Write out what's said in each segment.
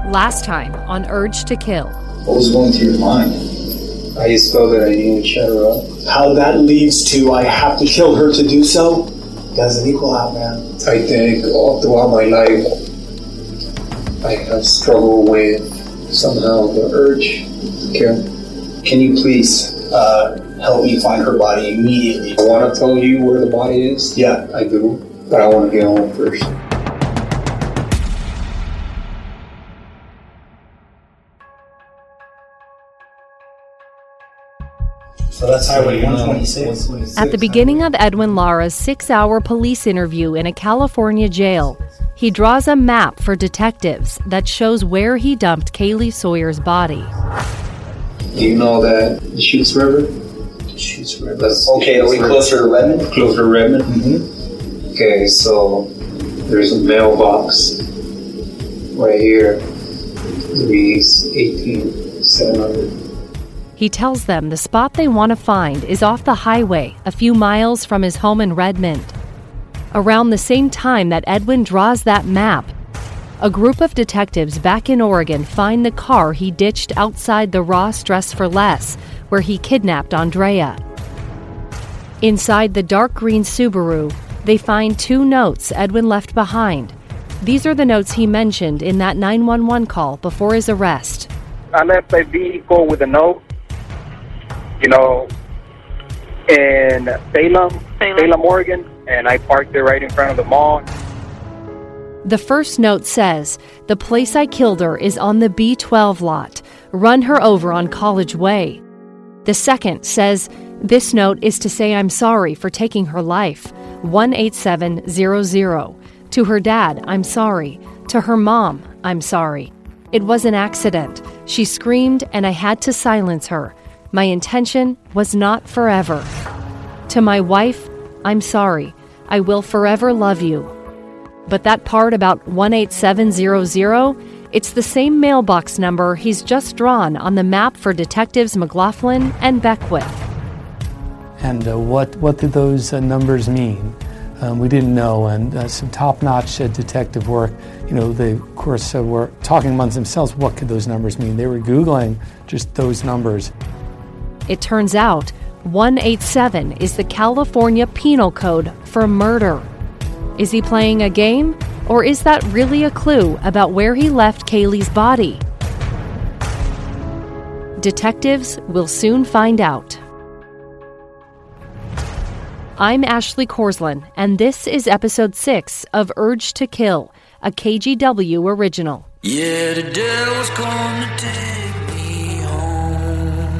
Last time on Urge to Kill. What was going through your mind? I just felt that I needed to shut her up. How that leads to I have to kill her to do so doesn't equal out, man. I think all throughout my life, I have struggled with somehow the urge to kill. Can you please help me find her body immediately? I want to tell you where the body is. Yeah. I do, but I want to get home first. So that's Highway 126. At the beginning of Edwin Lara's 6-hour police interview in a California jail, he draws a map for detectives that shows where he dumped Kaylee Sawyer's body. Do you know that the Chutes River? Chutes River. Okay, are we closer to Redmond? Closer to Redmond? Mm-hmm. Okay, so there's a mailbox right here. It reads 18700. He tells them the spot they want to find is off the highway, a few miles from his home in Redmond. Around the same time that Edwin draws that map, a group of detectives back in Oregon find the car he ditched outside the Ross Dress for Less, where he kidnapped Andrea. Inside the dark green Subaru, they find 2 notes Edwin left behind. These are the notes he mentioned in that 911 call before his arrest. I left a vehicle with a note, in Salem, Oregon, and I parked it right in front of the mall. The first note says, "The place I killed her is on the B12 lot. Run her over on College Way." The second says, "This note is to say I'm sorry for taking her life. 18700. To her dad, I'm sorry. To her mom, I'm sorry. It was an accident. She screamed and I had to silence her. My intention was not forever. To my wife, I'm sorry. I will forever love you." But that part about 18700, it's the same mailbox number he's just drawn on the map for detectives McLaughlin and Beckwith. And what did those numbers mean? We didn't know, and some top-notch detective work, they, of course, were talking amongst themselves, what could those numbers mean? They were Googling just those numbers. It turns out 187 is the California Penal Code for murder. Is he playing a game, or is that really a clue about where he left Kaylee's body? Detectives will soon find out. I'm Ashley Korsland, and this is episode 6 of Urge to Kill, a KGW original. Yeah, the devil's gonna take me home.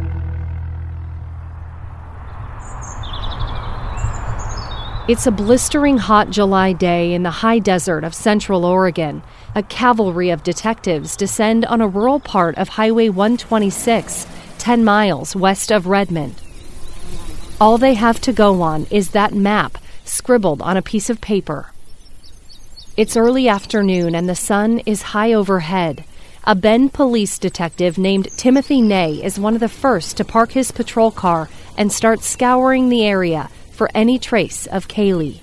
It's a blistering hot July day in the high desert of central Oregon. A cavalry of detectives descend on a rural part of Highway 126, 10 miles west of Redmond. All they have to go on is that map scribbled on a piece of paper. It's early afternoon and the sun is high overhead. A Bend police detective named Timothy Ney is one of the first to park his patrol car and start scouring the area for any trace of Kaylee.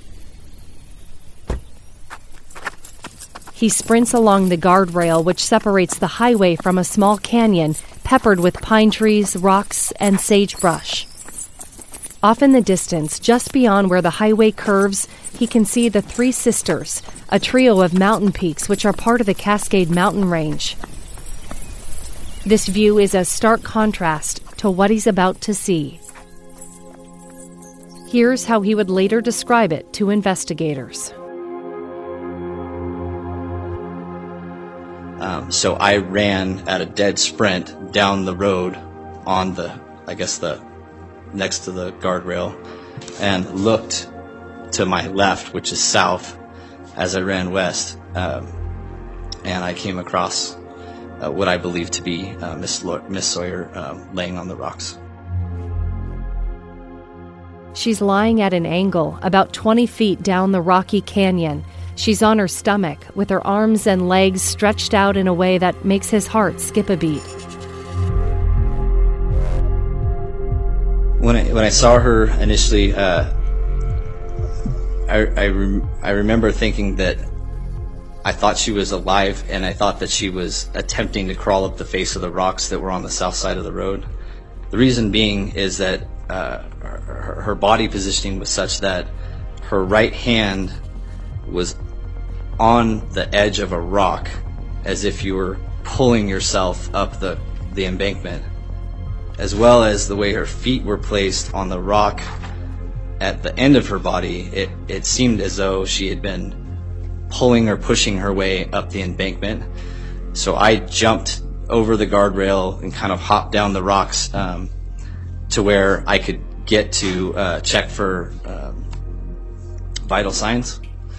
He sprints along the guardrail which separates the highway from a small canyon peppered with pine trees, rocks, and sagebrush. Off in the distance, just beyond where the highway curves, he can see the Three Sisters, a trio of mountain peaks which are part of the Cascade Mountain Range. This view is a stark contrast to what he's about to see. Here's how he would later describe it to investigators. So I ran at a dead sprint down the road on the next to the guardrail, and looked to my left, which is south, as I ran west, and I came across what I believe to be Miss Sawyer laying on the rocks. She's lying at an angle, about 20 feet down the rocky canyon. She's on her stomach, with her arms and legs stretched out in a way that makes his heart skip a beat. When I saw her initially, I remember thinking that I thought she was alive, and I thought that she was attempting to crawl up the face of the rocks that were on the south side of the road. The reason being is that her body positioning was such that her right hand was on the edge of a rock, as if you were pulling yourself up the embankment, as well as the way her feet were placed on the rock at the end of her body. It seemed as though she had been pulling or pushing her way up the embankment. So I jumped over the guardrail and kind of hopped down the rocks to where I could get to check for vital signs.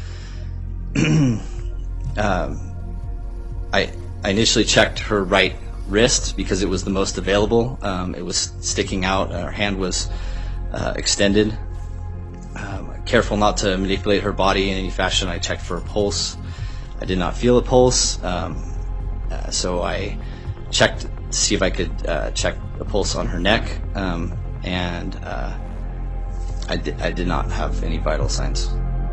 I initially checked her right wrist because it was the most available. It was sticking out. Her hand was extended. Careful not to manipulate her body in any fashion, I checked for a pulse. I did not feel a pulse, so I checked to see if I could check a pulse on her neck, and I did not have any vital signs.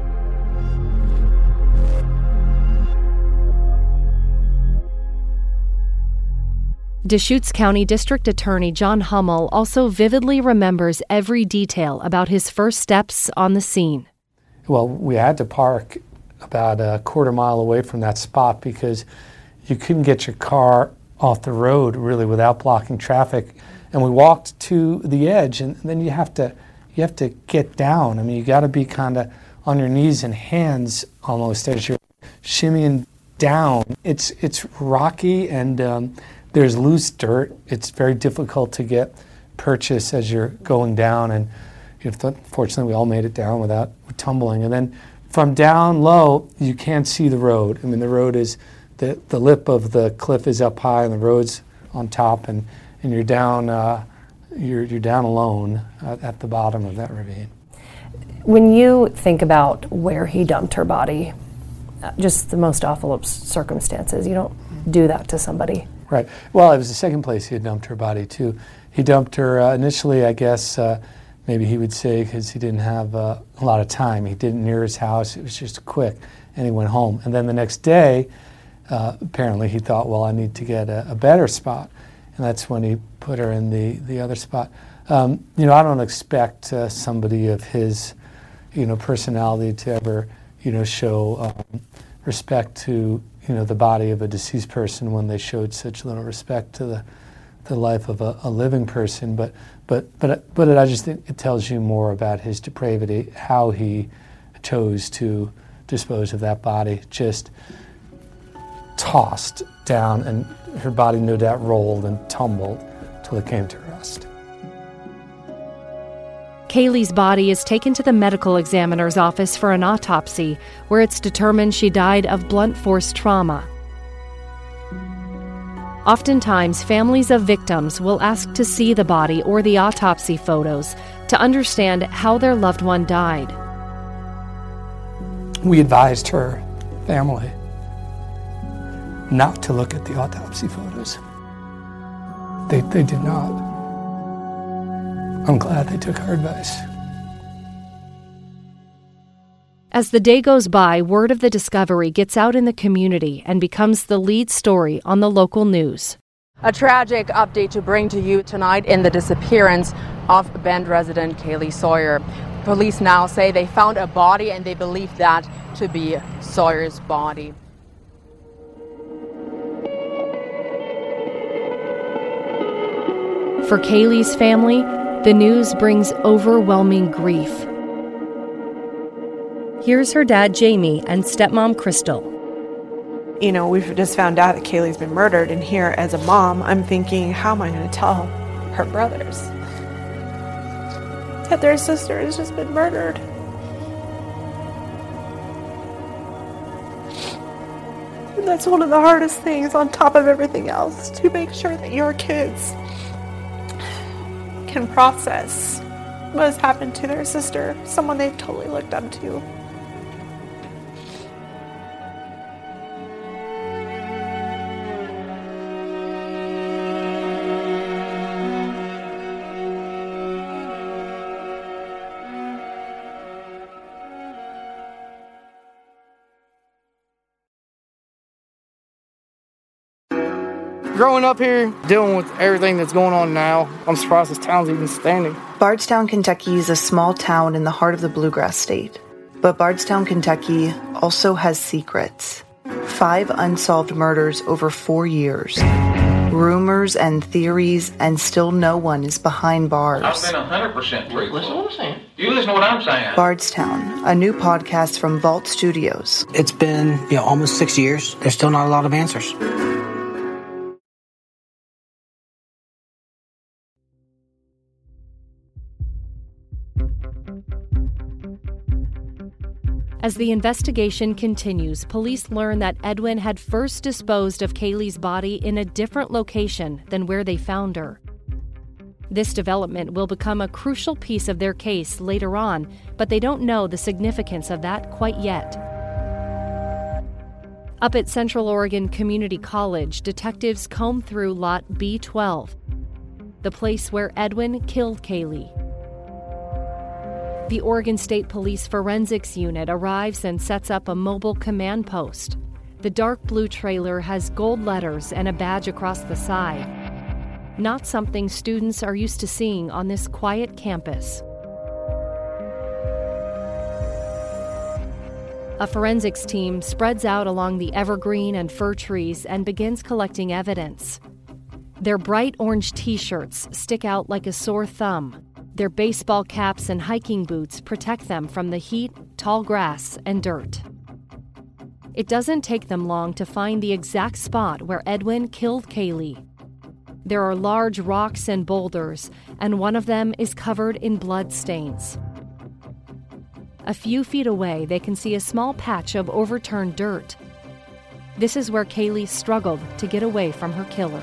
Deschutes County District Attorney John Hummel also vividly remembers every detail about his first steps on the scene. Well, we had to park about a quarter mile away from that spot because you couldn't get your car off the road really without blocking traffic. And we walked to the edge, and then you have to get down. I mean, you got to be kind of on your knees and hands almost as you're shimmying down. It's rocky, and there's loose dirt. It's very difficult to get purchase as you're going down, and fortunately we all made it down without tumbling. And then from down low, you can't see the road. I mean, the road is, the lip of the cliff is up high and the road's on top, and you're down you're down alone at the bottom of that ravine. When you think about where he dumped her body, just the most awful of circumstances, you don't do that to somebody. Right. Well, it was the second place he had dumped her body, too. He dumped her initially, I guess, maybe he would say because he didn't have a lot of time. He did it near his house. It was just quick, and he went home. And then the next day, apparently he thought, well, I need to get a better spot. And that's when he put her in the other spot. I don't expect somebody of his, personality to ever, show respect to the body of a deceased person when they showed such little respect to the life of a living person. But I just think it tells you more about his depravity, how he chose to dispose of that body, just tossed down, and her body no doubt rolled and tumbled till it came to rest. Kaylee's body is taken to the medical examiner's office for an autopsy, where it's determined she died of blunt force trauma. Oftentimes, families of victims will ask to see the body or the autopsy photos to understand how their loved one died. We advised her family not to look at the autopsy photos. They did not. I'm glad they took our advice. As the day goes by, word of the discovery gets out in the community and becomes the lead story on the local news. A tragic update to bring to you tonight in the disappearance of Bend resident Kaylee Sawyer. Police now say they found a body and they believe that to be Sawyer's body. For Kaylee's family, the news brings overwhelming grief. Here's her dad, Jamie, and stepmom, Crystal. We've just found out that Kaylee's been murdered, and here, as a mom, I'm thinking, how am I going to tell her brothers that their sister has just been murdered? And that's one of the hardest things on top of everything else, to make sure that your kids can process what has happened to their sister, someone they've totally looked up to. growing up here, dealing with everything that's going on now, I'm surprised this town's even standing. Bardstown, Kentucky is a small town in the heart of the Bluegrass State. But Bardstown, Kentucky also has secrets. 5 unsolved murders over 4 years. Rumors and theories, and still no one is behind bars. I've been 100% truthful. Listen to what I'm saying. You listen to what I'm saying. Bardstown, a new podcast from Vault Studios. It's been, almost 6 years. There's still not a lot of answers. As the investigation continues, police learn that Edwin had first disposed of Kaylee's body in a different location than where they found her. This development will become a crucial piece of their case later on, but they don't know the significance of that quite yet. Up at Central Oregon Community College, detectives comb through Lot B12, the place where Edwin killed Kaylee. The Oregon State Police Forensics Unit arrives and sets up a mobile command post. The dark blue trailer has gold letters and a badge across the side. Not something students are used to seeing on this quiet campus. A forensics team spreads out along the evergreen and fir trees and begins collecting evidence. Their bright orange t-shirts stick out like a sore thumb. Their baseball caps and hiking boots protect them from the heat, tall grass, and dirt. It doesn't take them long to find the exact spot where Edwin killed Kaylee. There are large rocks and boulders, and one of them is covered in blood stains. A few feet away, they can see a small patch of overturned dirt. This is where Kaylee struggled to get away from her killer.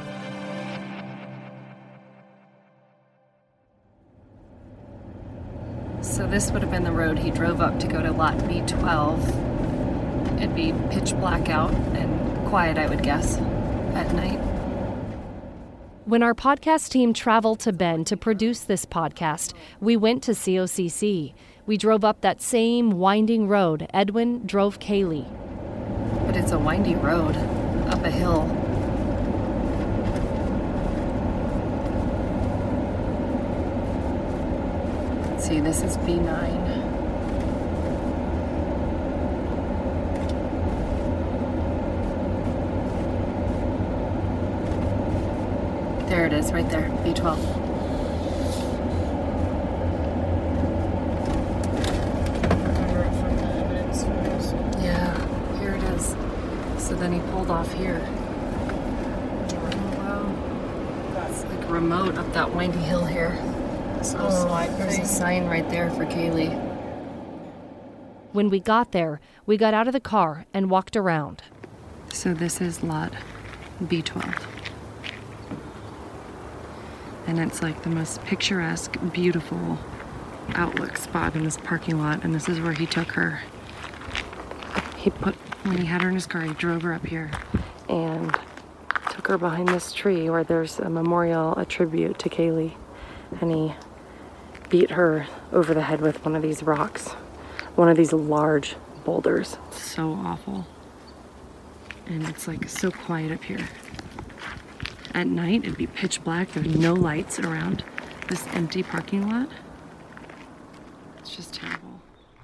So this would have been the road he drove up to go to Lot B12. It'd be pitch black out and quiet, I would guess, at night. When our podcast team traveled to Bend to produce this podcast, we went to COCC. We drove up that same winding road Edwin drove Kaylee. But it's a windy road, up a hill. See, this is B9. There it is, right there, B12. Yeah, here it is. So then he pulled off here. Wow. That's like remote up that windy hill here. There's a sign right there for Kaylee. When we got there, we got out of the car and walked around. So this is Lot B12. And it's like the most picturesque, beautiful outlook spot in this parking lot. And this is where he took her. When he had her in his car, he drove her up here and took her behind this tree where there's a memorial, a tribute to Kaylee. And he beat her over the head with one of these rocks, one of these large boulders. It's so awful. And it's like so quiet up here. At night, it'd be pitch black. There's no lights around this empty parking lot. It's just terrible.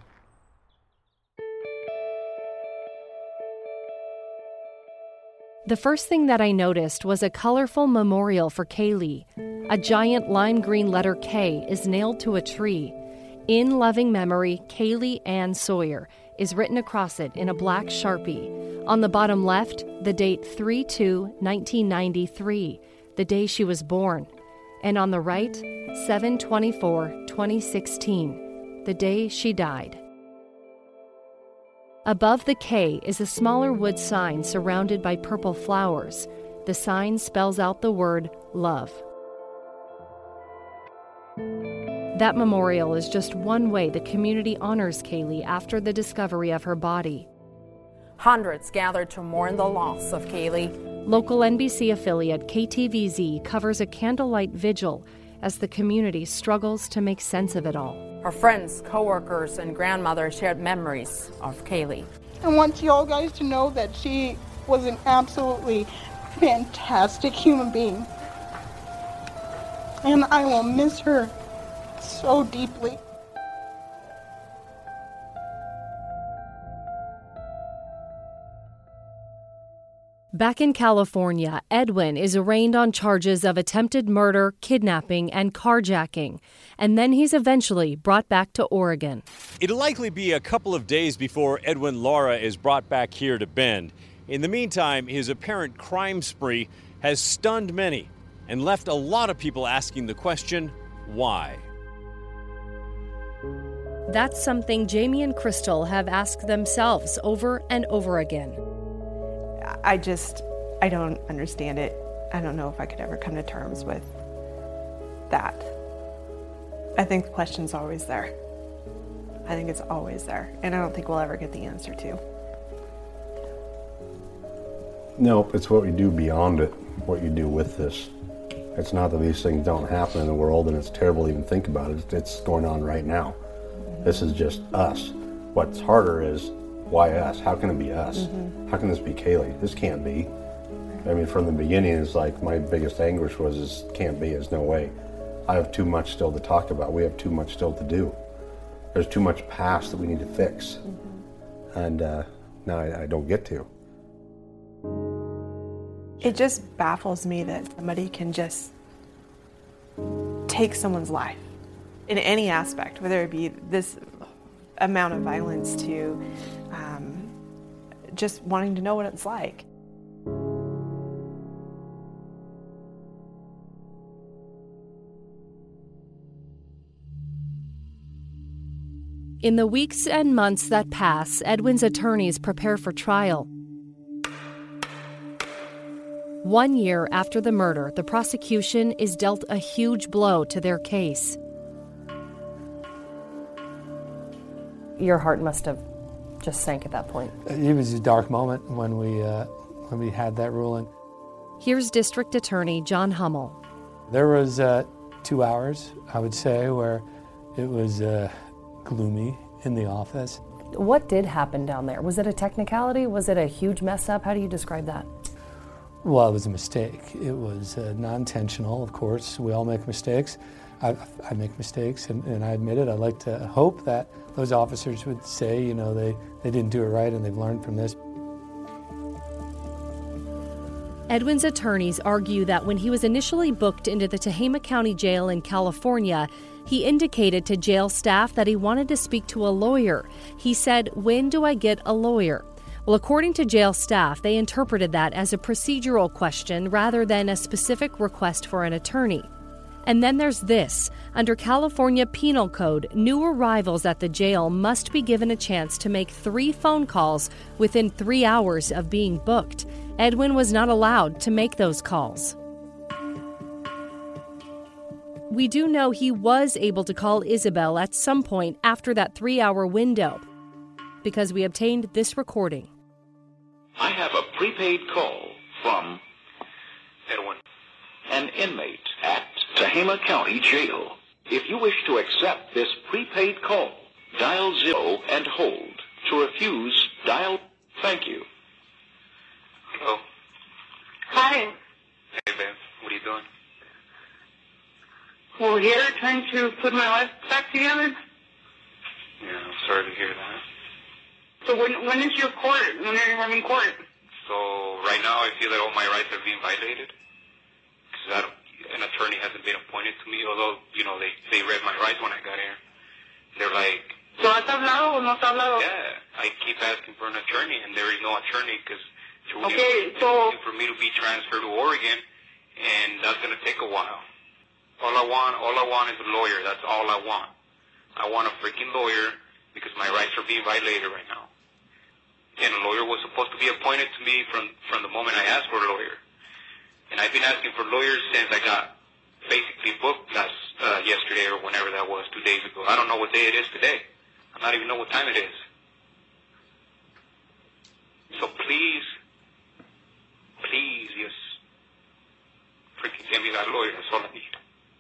The first thing that I noticed was a colorful memorial for Kaylee. A giant lime green letter K is nailed to a tree. In loving memory, Kaylee Ann Sawyer is written across it in a black Sharpie. On the bottom left, the date 3/2/1993, the day she was born. And on the right, 7/24/2016, the day she died. Above the K is a smaller wood sign surrounded by purple flowers. The sign spells out the word love. That memorial is just one way the community honors Kaylee after the discovery of her body. Hundreds gathered to mourn the loss of Kaylee. Local NBC affiliate KTVZ covers a candlelight vigil as the community struggles to make sense of it all. Her friends, co-workers, and grandmother shared memories of Kaylee. I want you all guys to know that she was an absolutely fantastic human being. And I will miss her so deeply. Back in California, Edwin is arraigned on charges of attempted murder, kidnapping, and carjacking, and then he's eventually brought back to Oregon. It'll likely be a couple of days before Edwin Lara is brought back here to Bend. In the meantime, his apparent crime spree has stunned many and left a lot of people asking the question, why? That's something Jamie and Crystal have asked themselves over and over again. I don't understand it. I don't know if I could ever come to terms with that. I think the question's always there. I think it's always there, and I don't think we'll ever get the answer to. Nope, it's what you do beyond it, what you do with this. It's not that these things don't happen in the world and it's terrible to even think about it. It's going on right now. This is just us. What's harder is, why us? How can it be us? How can this be Kaylee? This can't be. I mean, from the beginning, it's like my biggest anguish was, this can't be, there's no way. I have too much still to talk about. We have too much still to do. There's too much past that we need to fix. And now I don't get to. It just baffles me that somebody can just take someone's life in any aspect, whether it be this amount of violence to just wanting to know what it's like. In the weeks and months that pass, Edwin's attorneys prepare for trial. 1 year after the murder, the prosecution is dealt a huge blow to their case. Your heart must have just sank at that point. It was a dark moment when we had that ruling. Here's District Attorney John Hummel. There was 2 hours, I would say, where it was gloomy in the office. What did happen down there? Was it a technicality? Was it a huge mess up? How do you describe that? Well, it was a mistake. It was non-intentional, of course. We all make mistakes. I make mistakes, and I admit it. I'd like to hope that those officers would say, you know, they didn't do it right and they've learned from this. Edwin's attorneys argue that when he was initially booked into the Tehama County Jail in California, he indicated to jail staff that he wanted to speak to a lawyer. He said, "When do I get a lawyer?" Well, according to jail staff, they interpreted that as a procedural question rather than a specific request for an attorney. And then there's this. Under California Penal Code, new arrivals at the jail must be given a chance to make 3 phone calls within 3 hours of being booked. Edwin was not allowed to make those calls. We do know he was able to call Isabel at some point after that 3-hour window, because we obtained this recording. I have a prepaid call from Edwin, an inmate at Tehama County Jail. If you wish to accept this prepaid call, dial 0 and hold. To refuse, dial thank you. Hello. Hi. Hey, babe. What are you doing? Well, here, trying to put my life back together. Yeah, I'm sorry to hear that. So when is your court? When are you having court? So right now I feel that all my rights are being violated. Because an attorney hasn't been appointed to me, although, you know, they read my rights when I got here. They're like... So has hablado o no has hablado? Yeah, I keep asking for an attorney, and there is no attorney because for me to be transferred to Oregon, and that's going to take a while. All I want is a lawyer. That's all I want. I want a freaking lawyer because my rights are being violated right now. And a lawyer was supposed to be appointed to me from the moment I asked for a lawyer. And I've been asking for lawyers since I got basically booked yesterday or whenever that was, 2 days ago. I don't know what day it is today. I don't even know what time it is. So please, just freaking give me that lawyer. That's all I need.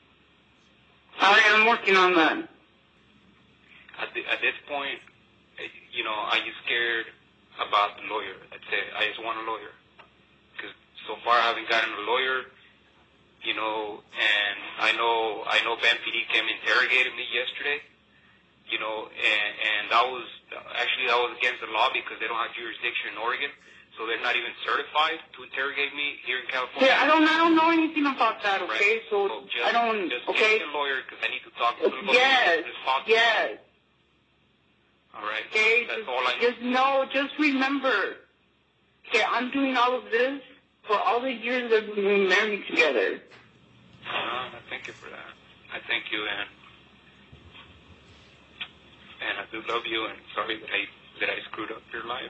I'm working on that. At this point, you know, I get scared about the lawyer. That's it. I just want a lawyer. Because so far I haven't gotten a lawyer, you know, and I know Bend PD came and interrogated me yesterday, you know, and that was against the law because they don't have jurisdiction in Oregon, so they're not even certified to interrogate me here in California. Yeah, I don't know anything about that. Okay, right. so just, I don't. Just okay. get a lawyer because I need to talk to them. Yes. Yes. All right. Okay. That's all I need. Just remember. Okay, I'm doing all of this for all the years that we've been married together. I thank you for that. I thank you, and I do love you, and sorry that I screwed up your life.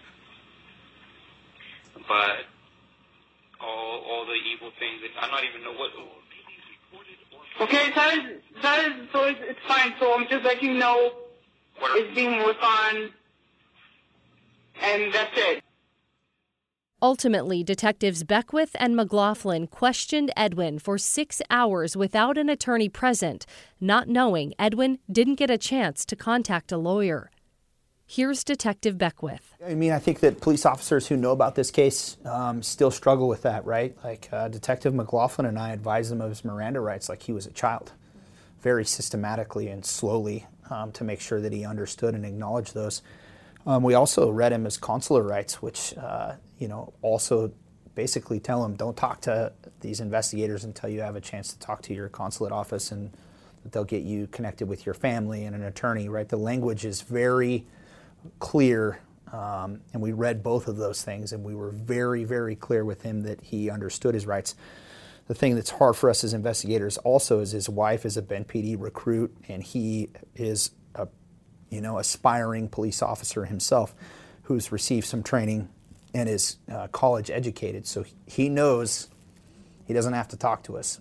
But all the evil things, I don't even know what. Okay, that is so it's fine. So I'm just letting you know it's being worked on, and that's it. Ultimately, Detectives Beckwith and McLaughlin questioned Edwin for 6 hours without an attorney present, not knowing Edwin didn't get a chance to contact a lawyer. Here's Detective Beckwith. I mean, I think that police officers who know about this case still struggle with that, right? Like Detective McLaughlin and I advised him of his Miranda rights like he was a child, very systematically and slowly to make sure that he understood and acknowledged those. We also read him his consular rights, which, also basically tell him don't talk to these investigators until you have a chance to talk to your consulate office and that they'll get you connected with your family and an attorney, right? The language is very clear, and we read both of those things, and we were very, very clear with him that he understood his rights. The thing that's hard for us as investigators also is his wife is a Bend PD recruit, and he is a aspiring police officer himself who's received some training and is college educated, so he knows he doesn't have to talk to us.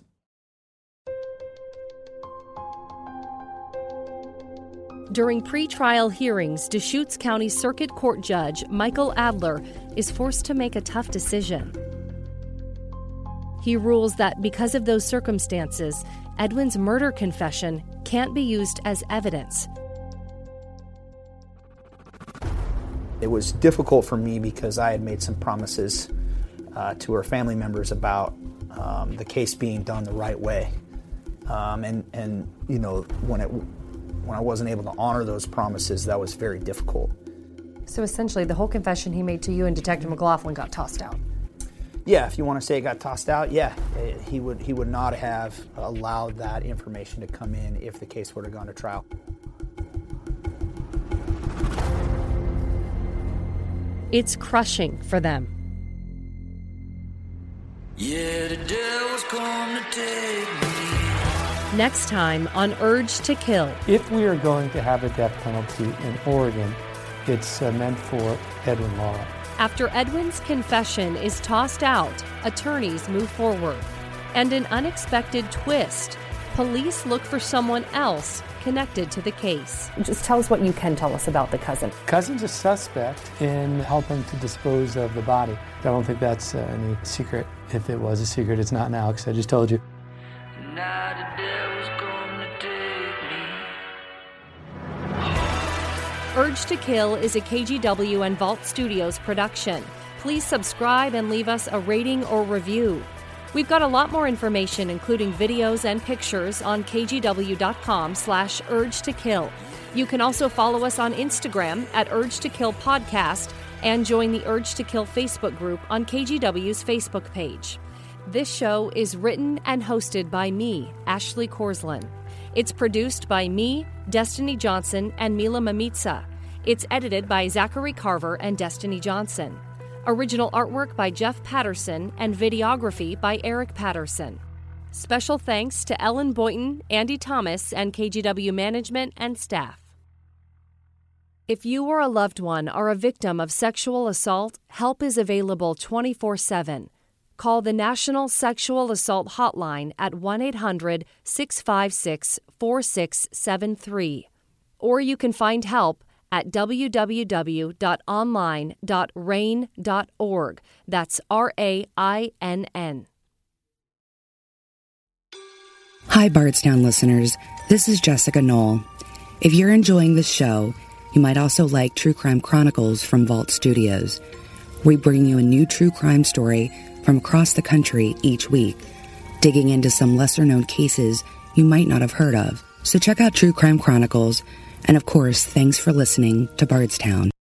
During pre-trial hearings, Deschutes County Circuit Court Judge Michael Adler is forced to make a tough decision. He rules that because of those circumstances, Edwin's murder confession can't be used as evidence. It was difficult for me because I had made some promises to her family members about the case being done the right way, when I wasn't able to honor those promises, that was very difficult. So essentially, the whole confession he made to you and Detective McLaughlin got tossed out. Yeah, if you want to say it got tossed out, yeah, he would not have allowed that information to come in if the case would have gone to trial. It's crushing for them. Yeah, the devil's come to take me. Next time on Urge to Kill. If we are going to have a death penalty in Oregon, it's meant for Edwin Lara. After Edwin's confession is tossed out, attorneys move forward. And an unexpected twist. Police look for someone else connected to the case. Just tell us what you can tell us about the cousin. Cousin's a suspect in helping to dispose of the body. I don't think that's any secret. If it was a secret, it's not now, because I just told you. Now the devil's gonna take me. Urge to Kill is a KGW and Vault Studios production. Please subscribe and leave us a rating or review. We've got a lot more information, including videos and pictures, on kgw.com/Urge to Kill. You can also follow us on Instagram at Urge to Kill Podcast and join the Urge to Kill Facebook group on KGW's Facebook page. This show is written and hosted by me, Ashley Korslund. It's produced by me, Destiny Johnson, and Mila Mamitsa. It's edited by Zachary Carver and Destiny Johnson. Original artwork by Jeff Patterson and videography by Eric Patterson. Special thanks to Ellen Boynton, Andy Thomas, and KGW management and staff. If you or a loved one are a victim of sexual assault, help is available 24/7. Call the National Sexual Assault Hotline at 1-800-656-4673. Or you can find help at www.online.rainn.org. That's RAINN. Hi, Bardstown listeners. This is Jessica Knoll. If you're enjoying this show, you might also like True Crime Chronicles from Vault Studios. We bring you a new true crime story from across the country each week, digging into some lesser-known cases you might not have heard of. So check out True Crime Chronicles, and of course, thanks for listening to Bardstown.